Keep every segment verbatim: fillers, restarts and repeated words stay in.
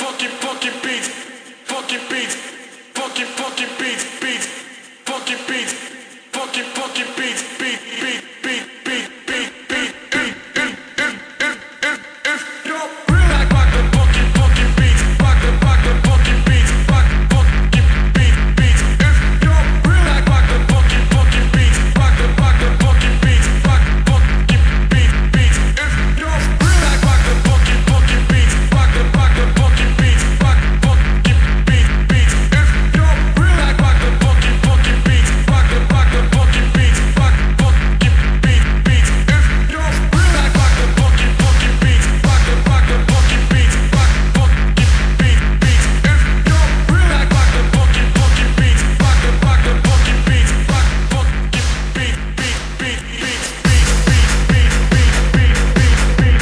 funky, funky beats, funky beats, funky, funky beats, beats, funky beats, funky, funky beats, beat, beat, beat, beat, beat, beat, beat, beat, if you're rock, rock the funky, funky beats, rock the, rock the funky beats, rock funky beat, beats, if you're rock, rock the funky, funky beats, rock the, rock the funky beats, rock funky beat, beats, if you're rock, rock the funky, funky beats, rock the, rock the funky beats, rock funky beat, beats, if you're rock, rock the funky, funky beats, rock the, rock the funky beats, rock funky beat, beats, if you're rock, rock the funky, funky beats, rock the, rock the funky beats, rock funky beat, beats, if you're rock, rock the funky, funky beats, rock the, rock the funky beats, rock funky beat, beat, beat, beat, beat, beat, beat, beat, beat,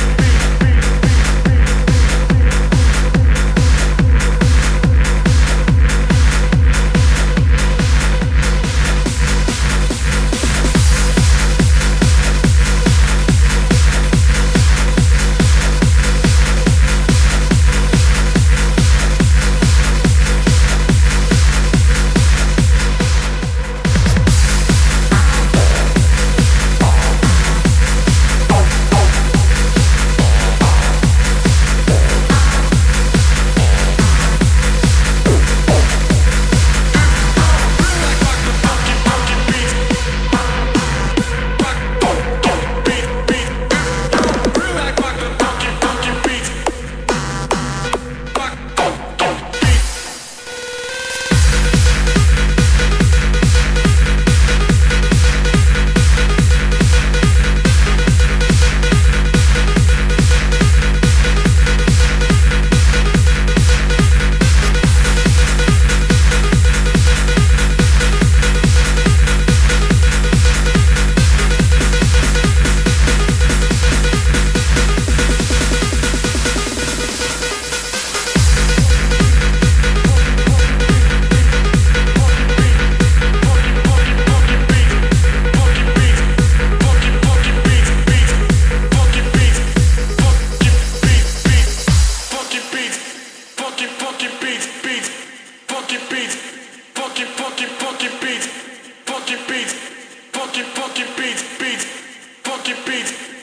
funky, funky beats, beats, funky beats, funky, funky, funky beats, funky beats, funky, funky beats, beats, funky beats.